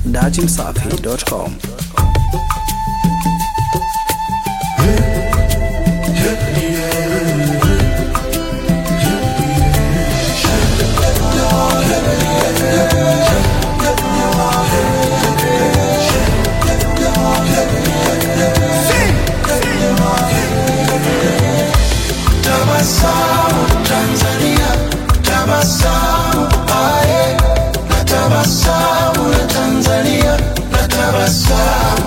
datimsafi.com. Tabasamu Tanzania, tabasamu aye, na tabasamu la Tanzania, na tabasamu.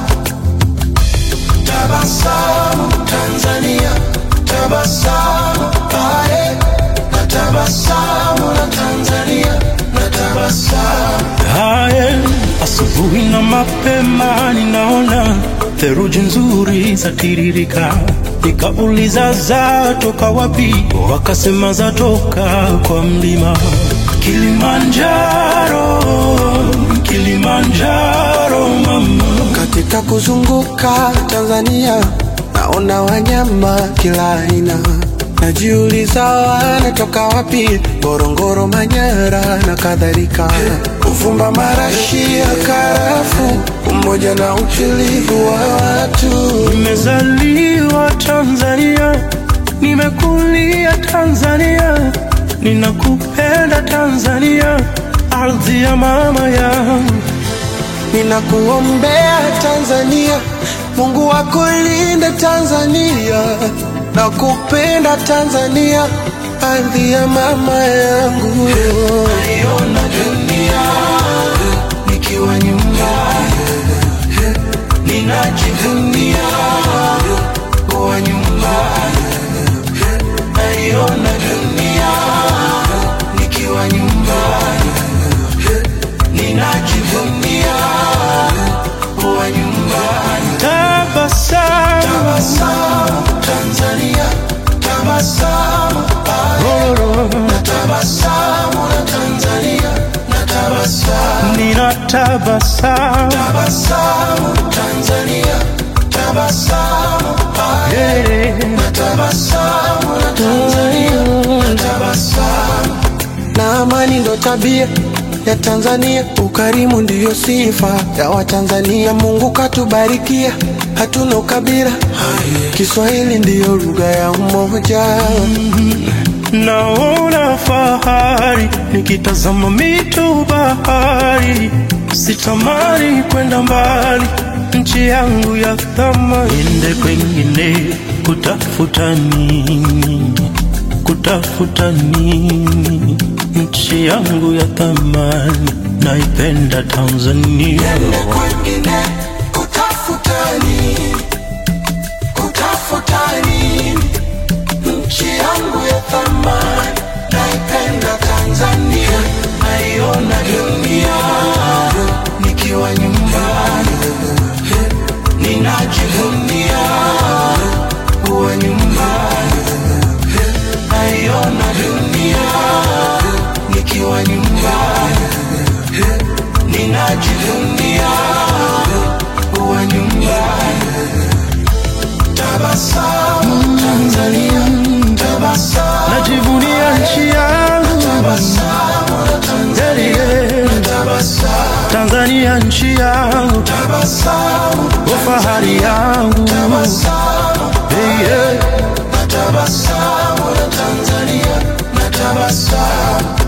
Tabasamu Tanzania, tabasamu aye, na tabasamu la Tanzania, na tabasamu. Aye, asubuhi na mapema ninaona theluji nzuri zatiririka. Nikauliza zatoka wapi, wakasema zatoka kwa mlima Kilimanjaro, Kilimanjaro mama. Katika kuzunguka Tanzania naona wanyama kila aina, najiuliza wanatoka wapi, Ngorongoro, Manyara na kadhalika. Uvumba, marashi ya karafu, umoja na utulivu wa watu. Nimezaliwa Tanzania, nimekulia Tanzania, ninakupenda Tanzania, ardhi ya mama yangu. Ninakuombea Tanzania, Mungu akulinde Tanzania, nakupenda Tanzania, ardhi ya mama yangu. Naiona dunia nikiwa nyumbani, ninajivunia kuwa nyumbani. Naiona dunia nikiwa nyumbani, ninajivunia kuwa nyumbani. Tabasamu, tabasamu Tanzania, tabasamu na tabasamu la Tanzania, na tabasamu. nina tabasamu, Tabasamu Tanzania, tabasamu na tabasamu la Tanzania, na tabasamu. Na amani ndo tabia ya Tanzania, ukarimu ndiyo sifa ya Watanzania. Mungu katubarikia, hatuna ukabila, Kiswahili ndiyo lugha ya umoja. naona fahari nikitazama mito, bahari. Sitamani kwenda mbali, nchi yangu ya thamani. Niende kwengine kutafuta nini, kutafuta nini? Nchi yangu ya thamani, naipenda Tanzania. Niende kwengine kutafuta nini, kutafuta nini? Nchi yangu ya thamani, naipenda Tanzania. Naiona dunia nikiwa nyumbani, ninajivunia kuwa nyumbani. Naiona dunia nikiwa nyumbani, ninajivunia kuwa nyumbani. Tabasamu Tanzania, tabasamu, Najivunia nchi yangu, tabasamu la Tanzania, tabasamu. Tanzania nchi yangu, Tabasamu, fahari yangu. tabasamu, Hey, yeah. na tabasamu la Tanzania, na tabasamu.